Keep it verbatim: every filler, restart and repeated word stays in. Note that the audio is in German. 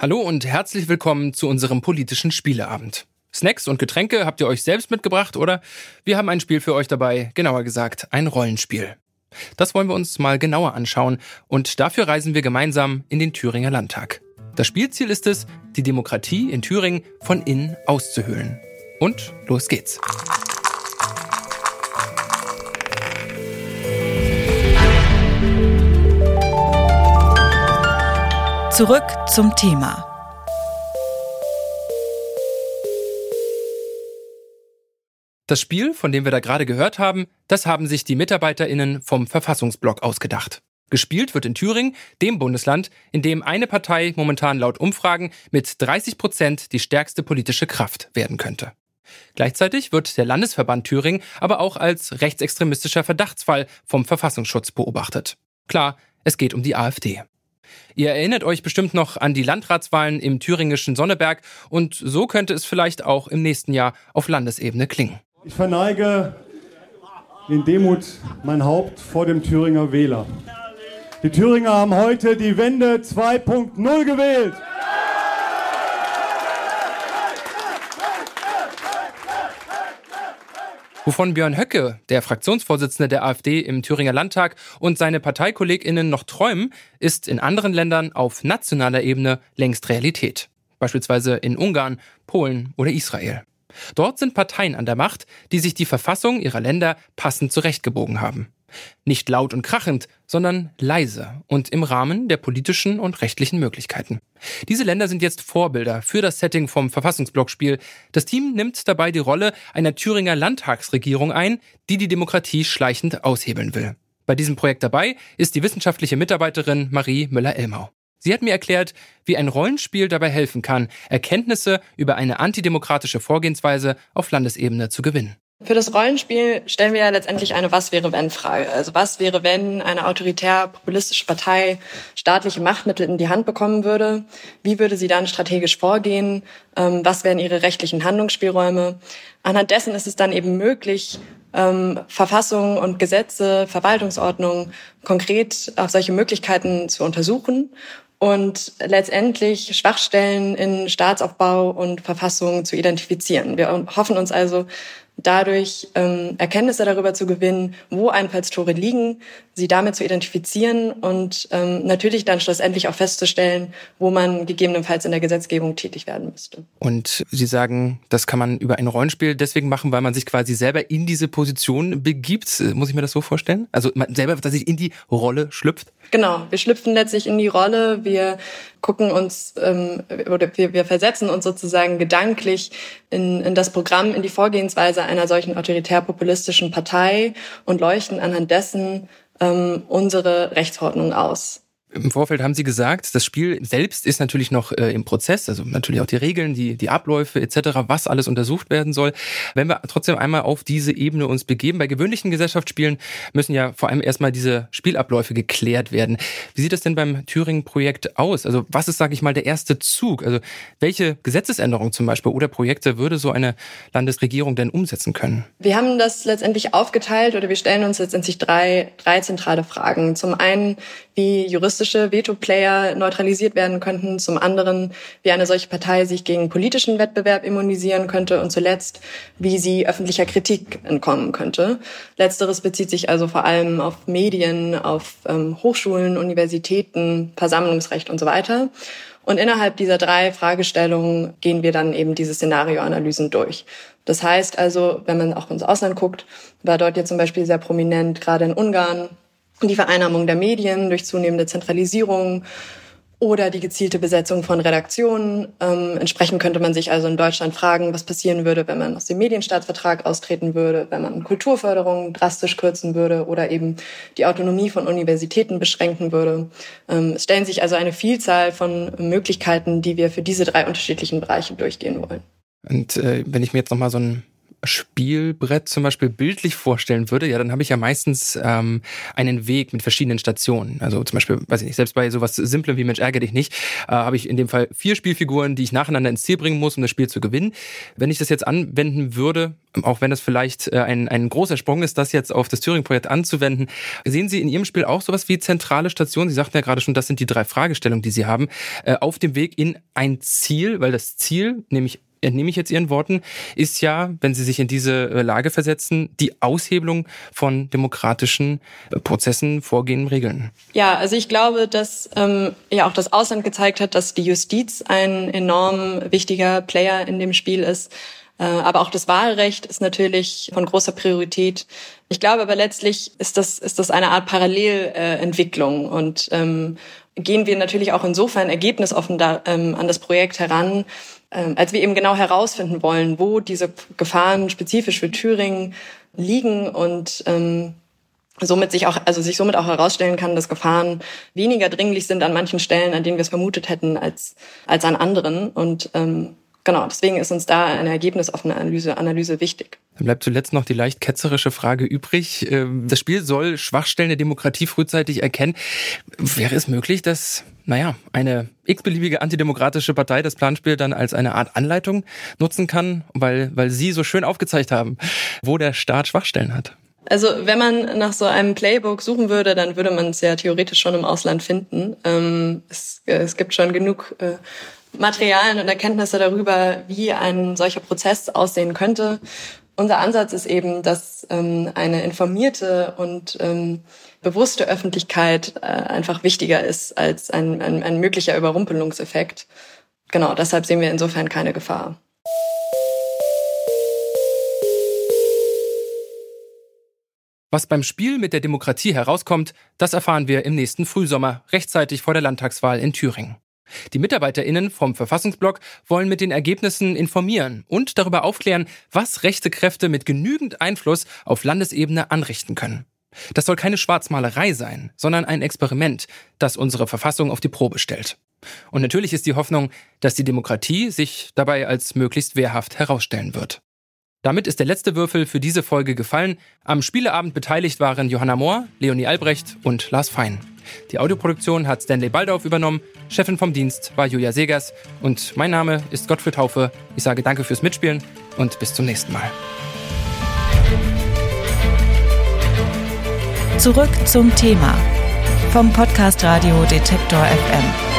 Hallo und herzlich willkommen zu unserem politischen Spieleabend. Snacks und Getränke habt ihr euch selbst mitgebracht, oder? Wir haben ein Spiel für euch dabei, genauer gesagt ein Rollenspiel. Das wollen wir uns mal genauer anschauen und dafür reisen wir gemeinsam in den Thüringer Landtag. Das Spielziel ist es, die Demokratie in Thüringen von innen auszuhöhlen. Und los geht's. Zurück zum Thema. Das Spiel, von dem wir da gerade gehört haben, das haben sich die MitarbeiterInnen vom Verfassungsblock ausgedacht. Gespielt wird in Thüringen, dem Bundesland, in dem eine Partei momentan laut Umfragen mit dreißig Prozent die stärkste politische Kraft werden könnte. Gleichzeitig wird der Landesverband Thüringen aber auch als rechtsextremistischer Verdachtsfall vom Verfassungsschutz beobachtet. Klar, es geht um die AfD. Ihr erinnert euch bestimmt noch an die Landratswahlen im thüringischen Sonneberg und so könnte es vielleicht auch im nächsten Jahr auf Landesebene klingen. Ich verneige in Demut mein Haupt vor dem Thüringer Wähler. Die Thüringer haben heute die Wende zwei Punkt null gewählt. Wovon Björn Höcke, der Fraktionsvorsitzende der AfD im Thüringer Landtag, und seine ParteikollegInnen noch träumen, ist in anderen Ländern auf nationaler Ebene längst Realität. Beispielsweise in Ungarn, Polen oder Israel. Dort sind Parteien an der Macht, die sich die Verfassung ihrer Länder passend zurechtgebogen haben. Nicht laut und krachend, sondern leise und im Rahmen der politischen und rechtlichen Möglichkeiten. Diese Länder sind jetzt Vorbilder für das Setting vom Verfassungsblockspiel. Das Team nimmt dabei die Rolle einer Thüringer Landtagsregierung ein, die die Demokratie schleichend aushebeln will. Bei diesem Projekt dabei ist die wissenschaftliche Mitarbeiterin Marie Müller-Elmau. Sie hat mir erklärt, wie ein Rollenspiel dabei helfen kann, Erkenntnisse über eine antidemokratische Vorgehensweise auf Landesebene zu gewinnen. Für das Rollenspiel stellen wir ja letztendlich eine Was-wäre-wenn-Frage. Also was wäre, wenn eine autoritär-populistische Partei staatliche Machtmittel in die Hand bekommen würde? Wie würde sie dann strategisch vorgehen? Was wären ihre rechtlichen Handlungsspielräume? Anhand dessen ist es dann eben möglich, ähm, Verfassung und Gesetze, Verwaltungsordnung konkret auf solche Möglichkeiten zu untersuchen und letztendlich Schwachstellen in Staatsaufbau und Verfassung zu identifizieren. Wir hoffen uns also dadurch ähm, Erkenntnisse darüber zu gewinnen, wo Einfallstore liegen, sie damit zu identifizieren und ähm, natürlich dann schlussendlich auch festzustellen, wo man gegebenenfalls in der Gesetzgebung tätig werden müsste. Und Sie sagen, das kann man über ein Rollenspiel deswegen machen, weil man sich quasi selber in diese Position begibt. Muss ich mir das so vorstellen? Also man selber, dass sich in die Rolle schlüpft? Genau, wir schlüpfen letztlich in die Rolle, wir gucken uns ähm, oder wir, wir versetzen uns sozusagen gedanklich in, in das Programm, in die Vorgehensweise einer solchen autoritär-populistischen Partei und leuchten anhand dessen ähm, unsere Rechtsordnung aus. Im Vorfeld haben Sie gesagt, das Spiel selbst ist natürlich noch äh, im Prozess, also natürlich auch die Regeln, die die Abläufe et cetera, was alles untersucht werden soll. Wenn wir trotzdem einmal auf diese Ebene uns begeben, bei gewöhnlichen Gesellschaftsspielen müssen ja vor allem erstmal diese Spielabläufe geklärt werden. Wie sieht das denn beim Thüringen-Projekt aus? Also was ist, sage ich mal, der erste Zug? Also welche Gesetzesänderungen zum Beispiel oder Projekte würde so eine Landesregierung denn umsetzen können? Wir haben das letztendlich aufgeteilt oder wir stellen uns letztendlich drei, drei zentrale Fragen. Zum einen, wie juristische Veto-Player neutralisiert werden könnten, zum anderen, wie eine solche Partei sich gegen politischen Wettbewerb immunisieren könnte und zuletzt, wie sie öffentlicher Kritik entkommen könnte. Letzteres bezieht sich also vor allem auf Medien, auf ähm, Hochschulen, Universitäten, Versammlungsrecht und so weiter. Und innerhalb dieser drei Fragestellungen gehen wir dann eben diese Szenarioanalysen durch. Das heißt also, wenn man auch ins Ausland guckt, war dort jetzt zum Beispiel sehr prominent, gerade in Ungarn, die Vereinnahmung der Medien durch zunehmende Zentralisierung oder die gezielte Besetzung von Redaktionen. Ähm, entsprechend könnte man sich also in Deutschland fragen, was passieren würde, wenn man aus dem Medienstaatsvertrag austreten würde, wenn man Kulturförderung drastisch kürzen würde oder eben die Autonomie von Universitäten beschränken würde. Ähm, es stellen sich also eine Vielzahl von Möglichkeiten, die wir für diese drei unterschiedlichen Bereiche durchgehen wollen. Und äh, wenn ich mir jetzt nochmal so ein Spielbrett zum Beispiel bildlich vorstellen würde, ja, dann habe ich ja meistens ähm, einen Weg mit verschiedenen Stationen. Also zum Beispiel, weiß ich nicht, selbst bei sowas Simplem wie Mensch ärgere dich nicht, äh, habe ich in dem Fall vier Spielfiguren, die ich nacheinander ins Ziel bringen muss, um das Spiel zu gewinnen. Wenn ich das jetzt anwenden würde, auch wenn das vielleicht äh, ein, ein großer Sprung ist, das jetzt auf das Turing-Projekt anzuwenden, sehen Sie in Ihrem Spiel auch sowas wie zentrale Stationen? Sie sagten ja gerade schon, das sind die drei Fragestellungen, die Sie haben, äh, auf dem Weg in ein Ziel, weil das Ziel, nämlich entnehme ich jetzt Ihren Worten, ist ja, wenn Sie sich in diese Lage versetzen, die Aushebelung von demokratischen Prozessen, Vorgehen, Regeln. Ja, also ich glaube, dass ähm, ja auch das Ausland gezeigt hat, dass die Justiz ein enorm wichtiger Player in dem Spiel ist. Äh, aber auch das Wahlrecht ist natürlich von großer Priorität. Ich glaube aber letztlich ist das ist das eine Art Parallelentwicklung äh, und ähm, gehen wir natürlich auch insofern ergebnisoffen da, ähm, an das Projekt heran, als wir eben genau herausfinden wollen, wo diese Gefahren spezifisch für Thüringen liegen und ähm, somit sich auch, also sich somit auch herausstellen kann, dass Gefahren weniger dringlich sind an manchen Stellen, an denen wir es vermutet hätten, als als an anderen. Und ähm, genau, deswegen ist uns da eine ergebnisoffene Analyse, Analyse wichtig. Dann bleibt zuletzt noch die leicht ketzerische Frage übrig. Das Spiel soll Schwachstellen der Demokratie frühzeitig erkennen. Wäre es möglich, dass, naja, eine x-beliebige antidemokratische Partei das Planspiel dann als eine Art Anleitung nutzen kann, weil, weil Sie so schön aufgezeigt haben, wo der Staat Schwachstellen hat? Also wenn man nach so einem Playbook suchen würde, dann würde man es ja theoretisch schon im Ausland finden. Ähm, es, es gibt schon genug äh, Materialien und Erkenntnisse darüber, wie ein solcher Prozess aussehen könnte. Unser Ansatz ist eben, dass ähm, eine informierte und ähm, bewusste Öffentlichkeit äh, einfach wichtiger ist als ein, ein, ein möglicher Überrumpelungseffekt. Genau, deshalb sehen wir insofern keine Gefahr. Was beim Spiel mit der Demokratie herauskommt, das erfahren wir im nächsten Frühsommer, rechtzeitig vor der Landtagswahl in Thüringen. Die MitarbeiterInnen vom Verfassungsblog wollen mit den Ergebnissen informieren und darüber aufklären, was rechte Kräfte mit genügend Einfluss auf Landesebene anrichten können. Das soll keine Schwarzmalerei sein, sondern ein Experiment, das unsere Verfassung auf die Probe stellt. Und natürlich ist die Hoffnung, dass die Demokratie sich dabei als möglichst wehrhaft herausstellen wird. Damit ist der letzte Würfel für diese Folge gefallen. Am Spieleabend beteiligt waren Johanna Mohr, Leonie Albrecht und Lars Fein. Die Audioproduktion hat Stanley Baldauf übernommen, Chefin vom Dienst war Julia Segers und mein Name ist Gottfried Haufe. Ich sage danke fürs Mitspielen und bis zum nächsten Mal. Zurück zum Thema vom Podcast Radio Detektor F M.